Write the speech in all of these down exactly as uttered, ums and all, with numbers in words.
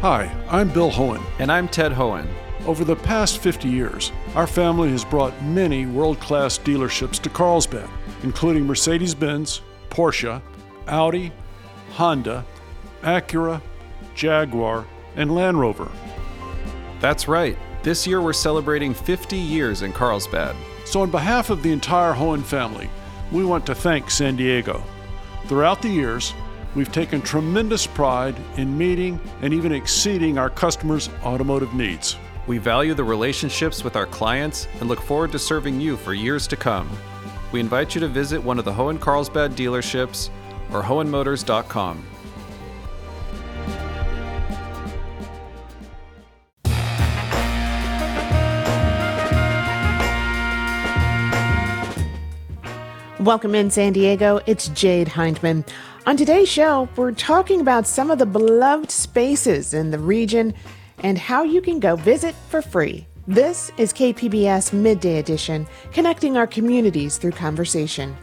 Hi, I'm Bill Hohen. And I'm Ted Hohen. Over the past fifty years, our family has brought many world-class dealerships to Carlsbad, including Mercedes-Benz, Porsche, Audi, Honda, Acura, Jaguar, and Land Rover. That's right. This year we're celebrating fifty years in Carlsbad. So on behalf of the entire Hohen family, we want to thank San Diego. Throughout the years, we've taken tremendous pride in meeting and even exceeding our customers' automotive needs. We value the relationships with our clients and look forward to serving you for years to come. We invite you to visit one of the Hohen Carlsbad dealerships or hohen motors dot com. Welcome in, San Diego. It's Jade Hindman. On today's show, we're talking about some of the beloved spaces in the region and how you can go visit for free. This is K P B S Midday Edition, connecting our communities through conversation.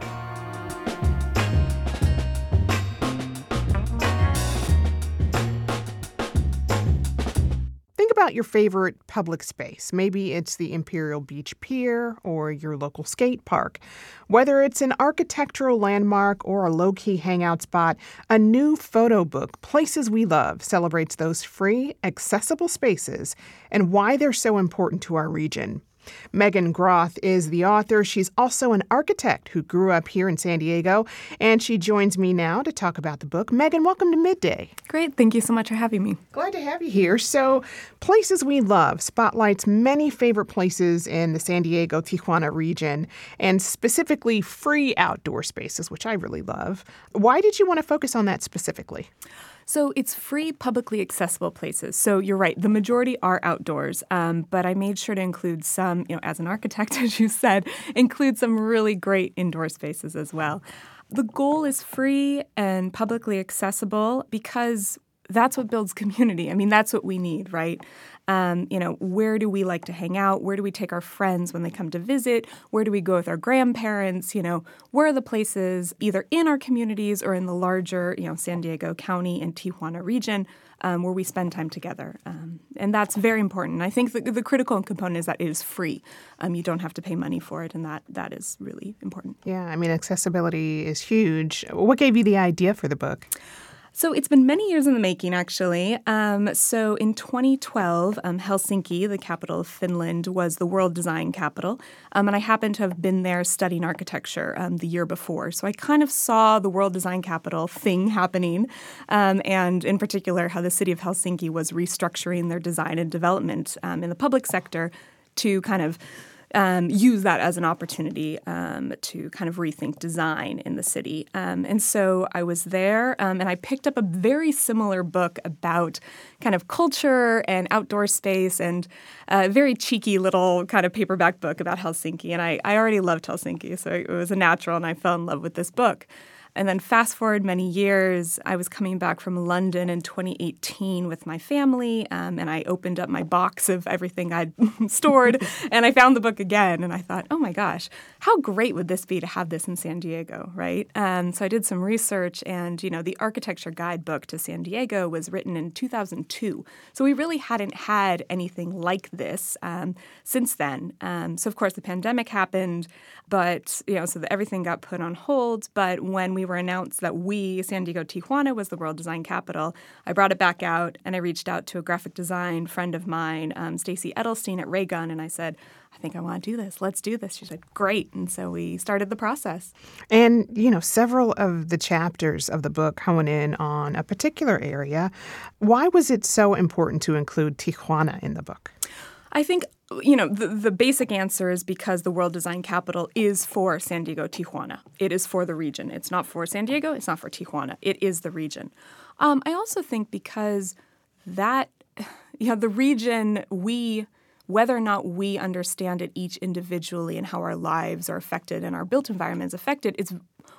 About your favorite public space. Maybe it's the Imperial Beach Pier or your local skate park. Whether it's an architectural landmark or a low-key hangout spot, a new photo book, Places We Love, celebrates those free, accessible spaces and why they're so important to our region. Megan Groth is the author. She's also an architect who grew up here in San Diego, and she joins me now to talk about the book. Megan, welcome to Midday. Great. Thank you so much for having me. Glad to have you here. So, Places We Love spotlights many favorite places in the San Diego, Tijuana region, and specifically free outdoor spaces, which I really love. Why did you want to focus on that specifically? So it's free, publicly accessible places. So you're right, the majority are outdoors, um, but I made sure to include some, you know, as an architect, as you said, include some really great indoor spaces as well. The goal is free and publicly accessible because that's what builds community. I mean, that's what we need, right? Um, you know, where do we like to hang out? Where do we take our friends when they come to visit? Where do we go with our grandparents? You know, where are the places either in our communities or in the larger, you know, San Diego County and Tijuana region um, where we spend time together? Um, and that's very important. I think the, the critical component is that it is free. Um, you don't have to pay money for it, and that that is really important. Yeah, I mean, accessibility is huge. What gave you the idea for the book? So it's been many years in the making, actually. Um, so in twenty twelve, um, Helsinki, the capital of Finland, was the world design capital. Um, and I happened to have been there studying architecture um, the year before. So I kind of saw the world design capital thing happening, um, and in particular how the city of Helsinki was restructuring their design and development um, in the public sector to kind of Um, use that as an opportunity um, to kind of rethink design in the city. Um, and so I was there um, and I picked up a very similar book about kind of culture and outdoor space, and a very cheeky little kind of paperback book about Helsinki. And I, I already loved Helsinki, so it was a natural, and I fell in love with this book. And then fast forward many years, I was coming back from London in twenty eighteen with my family, um, and I opened up my box of everything I'd stored, and I found the book again, and I thought, oh my gosh, how great would this be to have this in San Diego, right? Um, so I did some research, and, you know, the architecture guidebook to San Diego was written in two thousand two. So we really hadn't had anything like this um, since then. Um, so, of course, the pandemic happened, but, you know, so the, everything got put on hold. But when we were announced that we, San Diego Tijuana, was the world design capital, I brought it back out, and I reached out to a graphic design friend of mine, um, Stacy Edelstein at Raygun, and I said, I think I want to do this. Let's do this. She said, great. And so we started the process. And, you know, several of the chapters of the book hone in on a particular area. Why was it so important to include Tijuana in the book? I think, you know, the, the basic answer is because the World Design Capital is for San Diego, Tijuana. It is for the region. It's not for San Diego. It's not for Tijuana. It is the region. Um, I also think because that, you know, the region, we, whether or not we understand it each individually and how our lives are affected and our built environment is affected, it's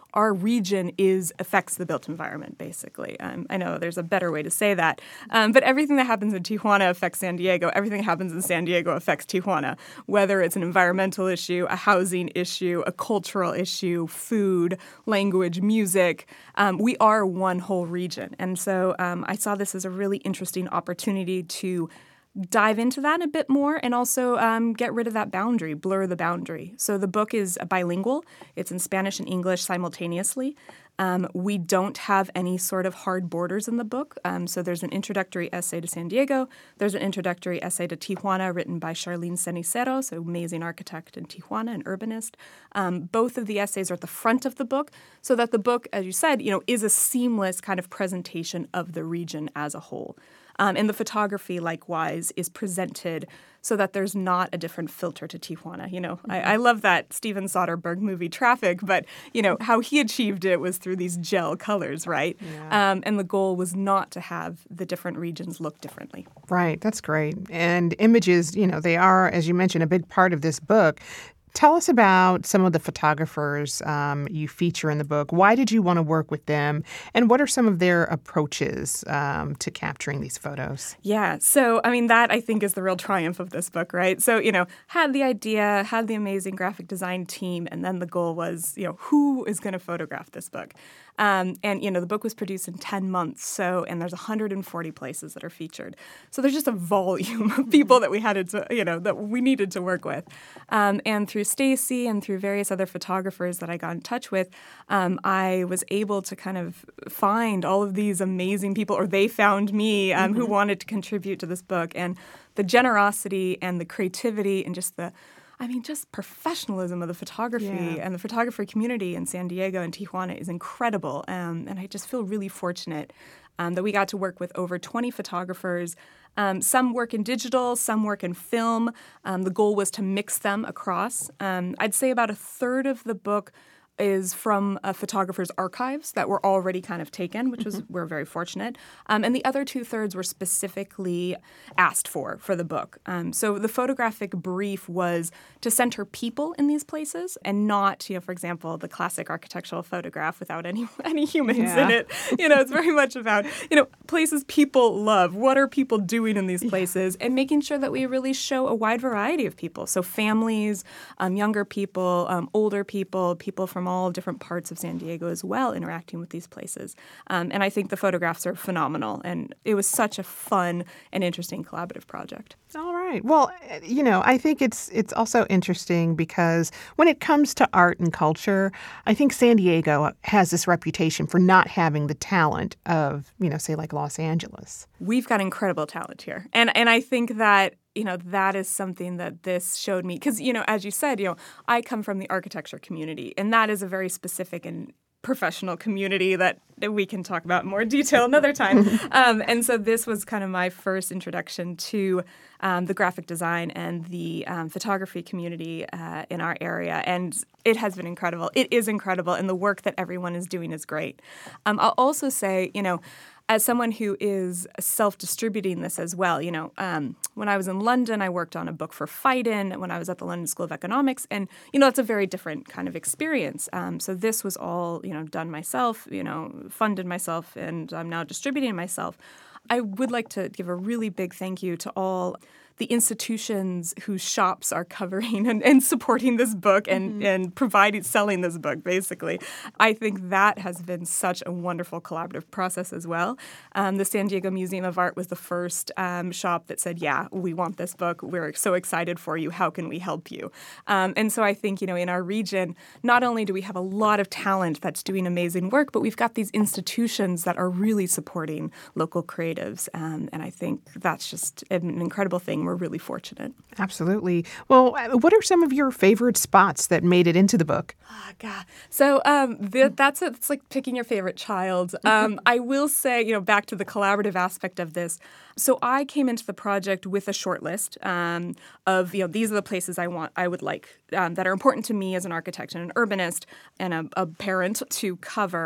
our region is affects the built environment, basically. Um, I know there's a better way to say that. Um, but everything that happens in Tijuana affects San Diego. Everything that happens in San Diego affects Tijuana, whether it's an environmental issue, a housing issue, a cultural issue, food, language, music. Um, we are one whole region. And so um, I saw this as a really interesting opportunity to dive into that a bit more and also um, get rid of that boundary, blur the boundary. So the book is bilingual. It's in Spanish and English simultaneously. Um, we don't have any sort of hard borders in the book. Um, so there's an introductory essay to San Diego. There's an introductory essay to Tijuana written by Charlene Cenicero, so amazing architect in Tijuana and urbanist. Um, both of the essays are at the front of the book so that the book, as you said, you know, is a seamless kind of presentation of the region as a whole. Um, and the photography, likewise, is presented so that there's not a different filter to Tijuana. You know, mm-hmm. I, I love that Steven Soderbergh movie Traffic, but, you know, how he achieved it was through these gel colors, right? Yeah. Um, and the goal was not to have the different regions look differently. Right. That's great. And images, you know, they are, as you mentioned, a big part of this book. Tell us about some of the photographers um, you feature in the book. Why did you want to work with them? And what are some of their approaches um, to capturing these photos? Yeah. So, I mean, that I think is the real triumph of this book, right? So, you know, had the idea, had the amazing graphic design team, and then the goal was, you know, who is going to photograph this book? Um, and, you know, the book was produced in ten months, so, and there's one hundred forty places that are featured. So there's just a volume of people that we had to, you know, that we needed to work with. Um, and through Stacy and through various other photographers that I got in touch with, um, I was able to kind of find all of these amazing people, or they found me, um, mm-hmm. who wanted to contribute to this book. And the generosity and the creativity and just the I mean, just professionalism of the photography yeah. and the photography community in San Diego and Tijuana is incredible. Um, and I just feel really fortunate um, that we got to work with over twenty photographers. Um, some work in digital, some work in film. Um, the goal was to mix them across. Um, I'd say about a third of the book is from a photographer's archives that were already kind of taken, which was, mm-hmm. we're very fortunate. Um, and the other two-thirds were specifically asked for for the book. Um, so the photographic brief was to center people in these places and not, you know, for example, the classic architectural photograph without any any humans yeah. in it. You know, it's very much about, you know, places people love. What are people doing in these places? Yeah. And making sure that we really show a wide variety of people. So families, um, younger people, um, older people, people from all different parts of San Diego as well interacting with these places. Um, and I think the photographs are phenomenal. And it was such a fun and interesting collaborative project. All right. Well, you know, I think it's it's also interesting because when it comes to art and culture, I think San Diego has this reputation for not having the talent of, you know, say like Los Angeles. We've got incredible talent here. And and I think that you know, that is something that this showed me. Because, you know, as you said, you know, I come from the architecture community, and that is a very specific and professional community that, that we can talk about in more detail another time. um, and so this was kind of my first introduction to um, the graphic design and the um, photography community uh, in our area. And it has been incredible. It is incredible. And the work that everyone is doing is great. Um, I'll also say, you know, as someone who is self-distributing this as well, you know, um, when I was in London, I worked on a book for Phaidon when I was at the London School of Economics. And, you know, it's a very different kind of experience. Um, so this was all, you know, done myself, you know, funded myself, and I'm now distributing myself. I would like to give a really big thank you to all the institutions whose shops are covering and, and supporting this book and, mm-hmm. and providing, selling this book, basically. I think that has been such a wonderful collaborative process as well. Um, the San Diego Museum of Art was the first um, shop that said, yeah, we want this book. We're so excited for you. How can we help you? Um, and so I think, you know, in our region, not only do we have a lot of talent that's doing amazing work, but we've got these institutions that are really supporting local creatives. Um, and I think that's just an incredible thing. We're really fortunate. Absolutely. Well, what are some of your favorite spots that made it into the book? Oh, God. So um, th- that's it. It's like picking your favorite child. Um, I will say, you know, back to the collaborative aspect of this. So I came into the project with a short list um, of, you know, these are the places I want, I would like um, that are important to me as an architect and an urbanist and a, a parent to cover.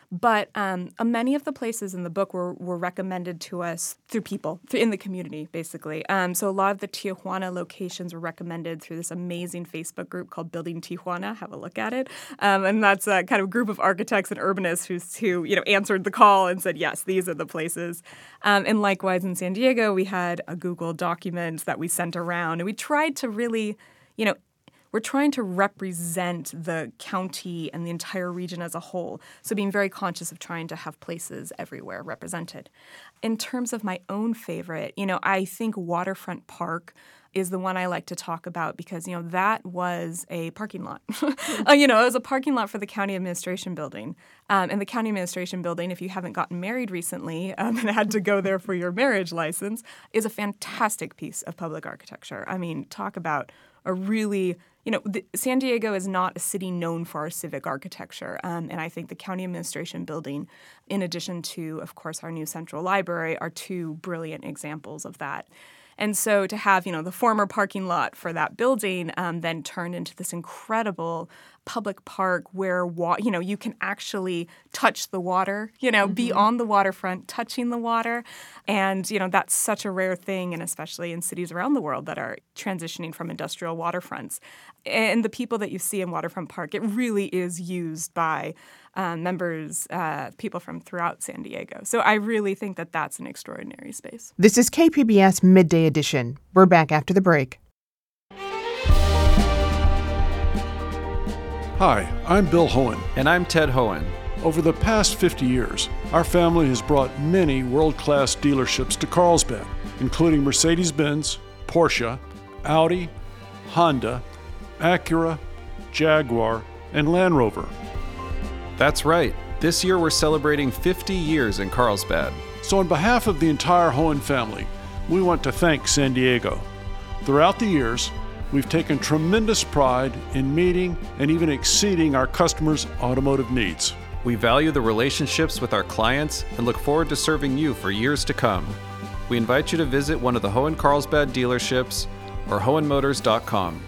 But um, uh, many of the places in the book were, were recommended to us through people in the community, basically. Um, so a lot of the Tijuana locations were recommended through this amazing Facebook group called Building Tijuana. Have a look at it. Um, and that's a kind of group of architects and urbanists who, who you know, answered the call and said, yes, these are the places. Um, and likewise in San Diego, we had a Google document that we sent around. And we tried to really, you know, we're trying to represent the county and the entire region as a whole, so being very conscious of trying to have places everywhere represented. In terms of my own favorite, you know, I think Waterfront Park is the one I like to talk about because, you know, that was a parking lot. uh, you know, it was a parking lot for the county administration building. Um, and the county administration building, if you haven't gotten married recently um, and had to go there for your marriage license, is a fantastic piece of public architecture. I mean, talk about a really, you know, the, San Diego is not a city known for our civic architecture. Um, and I think the county administration building, in addition to, of course, our new central library, are two brilliant examples of that. And so to have, you know, the former parking lot for that building um, then turned into this incredible public park where, wa- you know, you can actually touch the water, you know, mm-hmm. be on the waterfront, touching the water. And, you know, that's such a rare thing, and especially in cities around the world that are transitioning from industrial waterfronts. And the people that you see in Waterfront Park, it really is used by um, members, uh, people from throughout San Diego. So I really think that that's an extraordinary space. This is K P B S Midday Edition. We're back after the break. Hi, I'm Bill Hohen. And I'm Ted Hohen. Over the past fifty years, our family has brought many world-class dealerships to Carlsbad, including Mercedes-Benz, Porsche, Audi, Honda, Acura, Jaguar, and Land Rover. That's right. This year we're celebrating fifty years in Carlsbad. So on behalf of the entire Hohen family, we want to thank San Diego. Throughout the years, we've taken tremendous pride in meeting and even exceeding our customers' automotive needs. We value the relationships with our clients and look forward to serving you for years to come. We invite you to visit one of the Hohen Carlsbad dealerships or hohen motors dot com.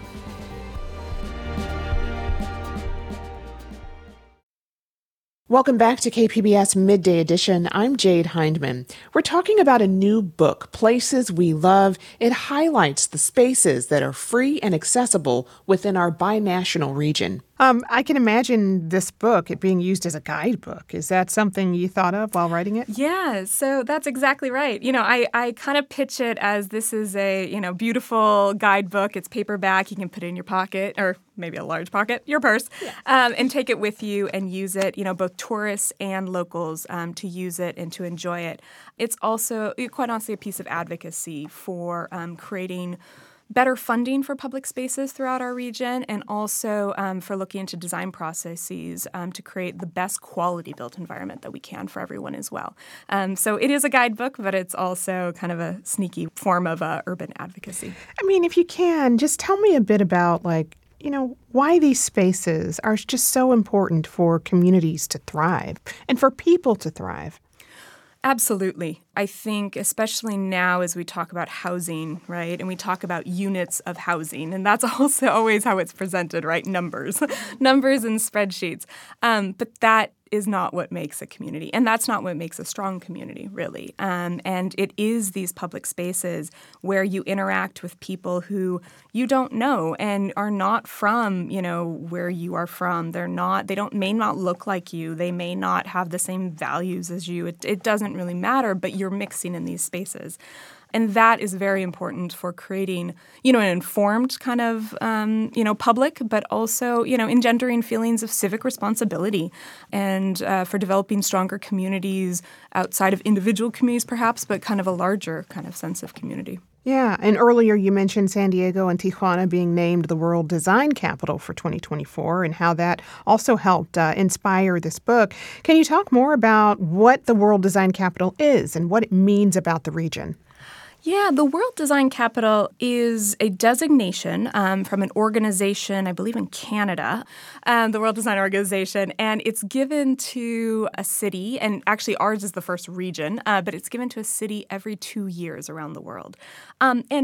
Welcome back to K P B S Midday Edition. I'm Jade Hindman. We're talking about a new book, Places We Love. It highlights the spaces that are free and accessible within our binational region. Um, I can imagine this book, it being used as a guidebook. Is that something you thought of while writing it? Yeah, so that's exactly right. You know, I, I kind of pitch it as this is a, you know, beautiful guidebook. It's paperback. You can put it in your pocket or maybe a large pocket, your purse, yeah. um, and take it with you and use it, you know, both tourists and locals um, to use it and to enjoy it. It's also, quite honestly, a piece of advocacy for um, creating better funding for public spaces throughout our region, and also um, for looking into design processes um, to create the best quality built environment that we can for everyone as well. Um, so it is a guidebook, but it's also kind of a sneaky form of uh, urban advocacy. I mean, if you can, just tell me a bit about, like, you know, why these spaces are just so important for communities to thrive and for people to thrive. Absolutely. I think especially now as we talk about housing, right, and we talk about units of housing, and that's also always how it's presented, right, numbers, numbers and spreadsheets. Um, but that is not what makes a community, and that's not what makes a strong community, really. Um, and it is these public spaces where you interact with people who you don't know and are not from, you know, where you are from. They're not, they don't, may not look like you. They may not have the same values as you. It, it doesn't really matter, but you're mixing in these spaces. And that is very important for creating, you know, an informed kind of, um, you know, public, but also, you know, engendering feelings of civic responsibility and uh, for developing stronger communities outside of individual communities, perhaps, but kind of a larger kind of sense of community. Yeah, and earlier you mentioned San Diego and Tijuana being named the World Design Capital for twenty twenty-four and how that also helped uh, inspire this book. Can you talk more about what the World Design Capital is and what it means about the region? Yeah, the World Design Capital is a designation um, from an organization, I believe in Canada, um, the World Design Organization, and it's given to a city, and actually ours is the first region, uh, but it's given to a city every two years around the world. Um, and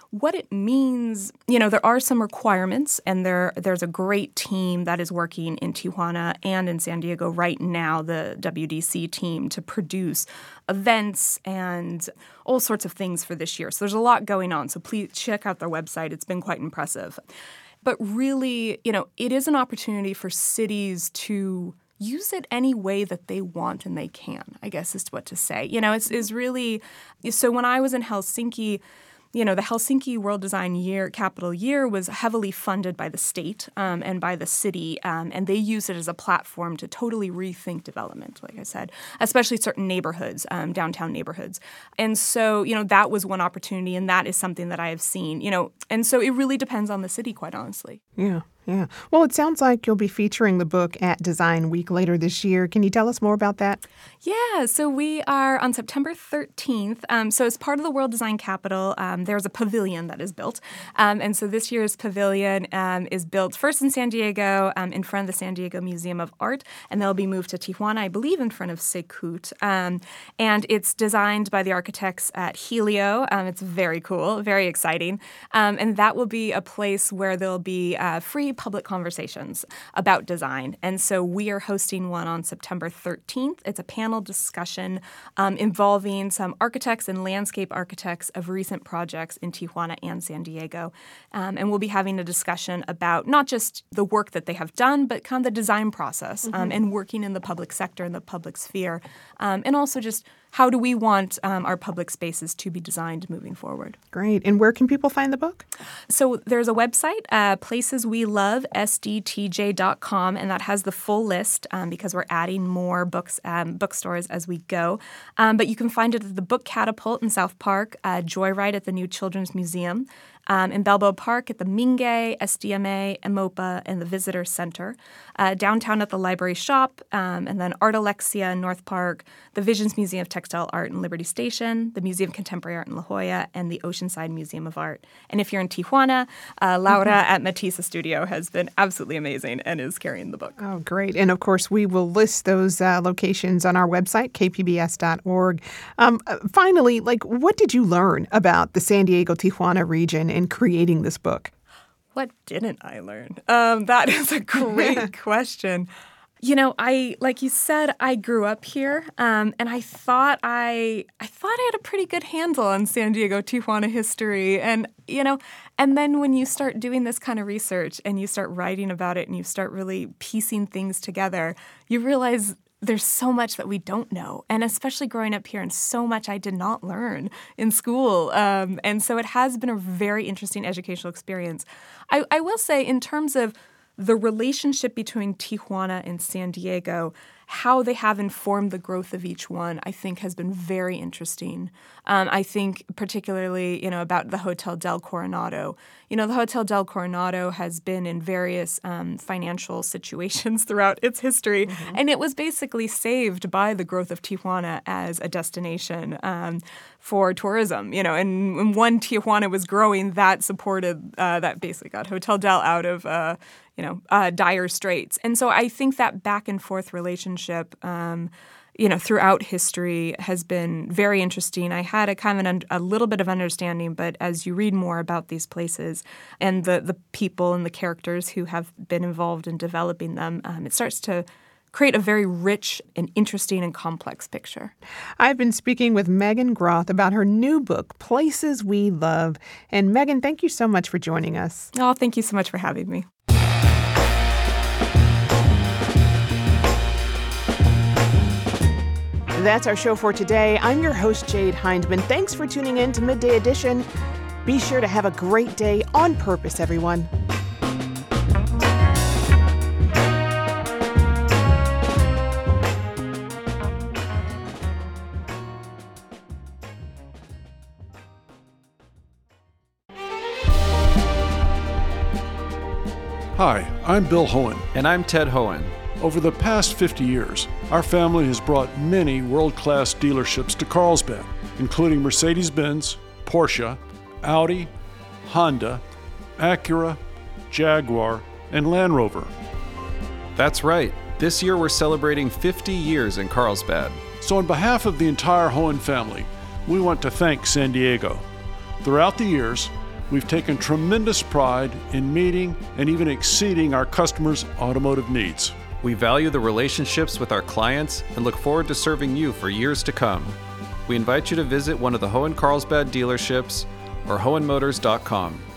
what it means, you know, there are some requirements, and there there's a great team that is working in Tijuana and in San Diego right now, the W D C team, to produce events and all sorts of things for this year. So there's a lot going on. So please check out their website. It's been quite impressive. But really, you know, it is an opportunity for cities to use it any way that they want and they can, I guess is what to say. You know, it's is really – so when I was in Helsinki – you know, the Helsinki World Design Year, Capital Year was heavily funded by the state um, and by the city, um, and they use it as a platform to totally rethink development, like I said, especially certain neighborhoods, um, downtown neighborhoods. And so, you know, that was one opportunity, and that is something that I have seen, you know, and so it really depends on the city, quite honestly. Yeah, yeah. Well, it sounds like you'll be featuring the book at Design Week later this year. Can you tell us more about that? Yeah, so we are on September thirteenth. Um, so as part of the World Design Capital, um, there's a pavilion that is built. Um, and so this year's pavilion um, is built first in San Diego, um, in front of the San Diego Museum of Art, and they'll be moved to Tijuana, I believe, in front of Secut. Um, and it's designed by the architects at Helio. Um, it's very cool, very exciting. Um, and that will be a place where there'll be uh, free public conversations about design. And so we are hosting one on September thirteenth. It's a panel discussion um, involving some architects and landscape architects of recent projects in Tijuana and San Diego. Um, and we'll be having a discussion about not just the work that they have done, but kind of the design process mm-hmm. um, and working in the public sector and the public sphere. Um, and also just how do we want um, our public spaces to be designed moving forward. Great. And where can people find the book? So there's a website, uh, places we love s d t j dot com, and that has the full list um, because we're adding more books, um, bookstores as we go. Um, but you can find it at the Book Catapult in South Park, uh, Joyride at the New Children's Museum, Um, in Balboa Park at the Mingay, S D M A, EMOPA, and the Visitor Center, uh, downtown at the Library Shop, um, and then Art Alexia in North Park, the Visions Museum of Textile Art in Liberty Station, the Museum of Contemporary Art in La Jolla, and the Oceanside Museum of Art. And if you're in Tijuana, uh, Laura mm-hmm. at Matisse Studio has been absolutely amazing and is carrying the book. Oh, great. And of course, we will list those uh, locations on our website, k p b s dot org. Um, uh, finally, like, what did you learn about the San Diego-Tijuana region in creating this book? What didn't I learn? Um, that is a great question. You know, I like you said, I grew up here, um, and I thought I I thought I had a pretty good handle on San Diego Tijuana history, and you know, and then when you start doing this kind of research and you start writing about it and you start really piecing things together, you realize there's so much that we don't know, and especially growing up here, and so much I did not learn in school. Um, and so it has been a very interesting educational experience. I, I will say, in terms of the relationship between Tijuana and San Diego, how they have informed the growth of each one, I think has been very interesting. Um, I think particularly, you know, about the Hotel del Coronado. You know, the Hotel del Coronado has been in various um, financial situations throughout its history, mm-hmm. and it was basically saved by the growth of Tijuana as a destination um, for tourism. You know, and when one Tijuana was growing, that supported, uh, that basically got Hotel del out of, uh, you know, uh, dire straits. And so I think that back and forth relationship, um, you know, throughout history has been very interesting. I had a kind of an, a little bit of understanding, but as you read more about these places and the, the people and the characters who have been involved in developing them, um, it starts to create a very rich and interesting and complex picture. I've been speaking with Megan Groth about her new book, Places We Love. And Megan, thank you so much for joining us. Oh, thank you so much for having me. That's our show for today. I'm your host, Jade Hindman. Thanks for tuning in to Midday Edition. Be sure to have a great day on purpose, everyone. Hi, I'm Bill Hohen. And I'm Ted Hohen. Over the past fifty years, our family has brought many world-class dealerships to Carlsbad, including Mercedes-Benz, Porsche, Audi, Honda, Acura, Jaguar, and Land Rover. That's right. This year we're celebrating fifty years in Carlsbad. So on behalf of the entire Hohen family, we want to thank San Diego. Throughout the years, we've taken tremendous pride in meeting and even exceeding our customers' automotive needs. We value the relationships with our clients and look forward to serving you for years to come. We invite you to visit one of the Hoehn Carlsbad dealerships or hoehn motors dot com.